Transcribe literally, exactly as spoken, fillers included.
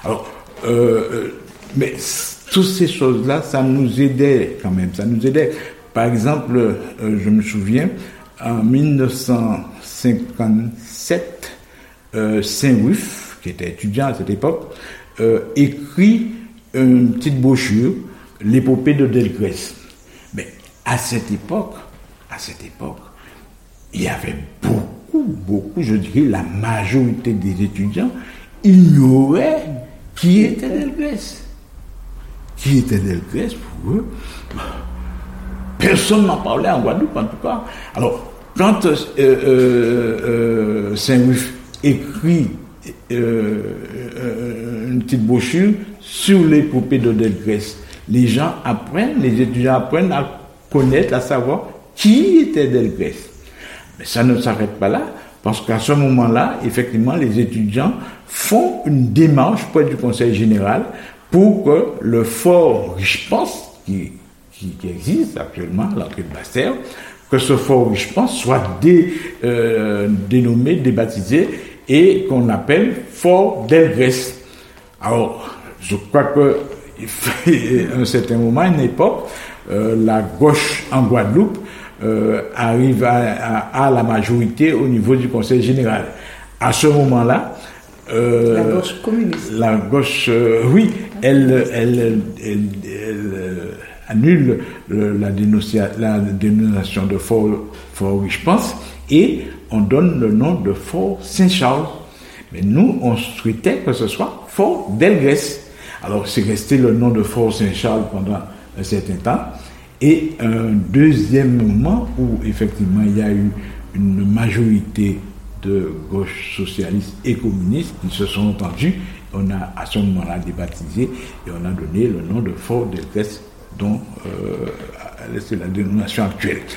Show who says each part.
Speaker 1: Alors, euh, mais toutes ces choses-là, ça nous aidait quand même, ça nous aidait. Par exemple, euh, je me souviens, en dix-neuf cent cinquante-sept, euh, Saint-Ruf, qui était étudiant à cette époque, euh, écrit une petite brochure, l'épopée de Delgrès. Mais à cette époque, à cette époque, il y avait beaucoup, beaucoup, je dirais, la majorité des étudiants ignoraient qui était Delgrès. Qui était Delgrès pour eux? Personne n'en parlait en Guadeloupe, en tout cas. Alors, quand euh, euh, euh, Saint-Ruf écrit euh, euh, une petite brochure sur l'épopée de Delgrès, les gens apprennent, les étudiants apprennent à connaître, à savoir qui était Delgrès. Mais ça ne s'arrête pas là, parce qu'à ce moment-là, effectivement, les étudiants font une démarche près du Conseil général pour que le fort Richepense, qui, qui, qui existe actuellement à l'entrée de Basse-Terre, que ce fort Richepense soit dé, euh, dénommé, débaptisé, et qu'on appelle fort Delgrès. Alors, je crois que à un certain moment, à une époque, euh, la gauche en Guadeloupe euh, arrive à, à, à la majorité au niveau du Conseil général. À ce moment-là, euh,
Speaker 2: la gauche communiste.
Speaker 1: La gauche, euh, oui, elle, elle, elle, elle, elle annule le, la, dénoncia, la dénomination de Fort, Fort Richepense et on donne le nom de Fort Saint-Charles. Mais nous, on souhaitait que ce soit Fort Delgrès. Alors, c'est resté le nom de Fort Saint-Charles pendant un certain temps. Et un deuxième moment où, effectivement, il y a eu une majorité de gauche socialiste et communiste qui se sont entendus. On a, à ce moment-là, débaptisé et on a donné le nom de Fort Delgrès, dont euh, c'est la dénomination actuelle.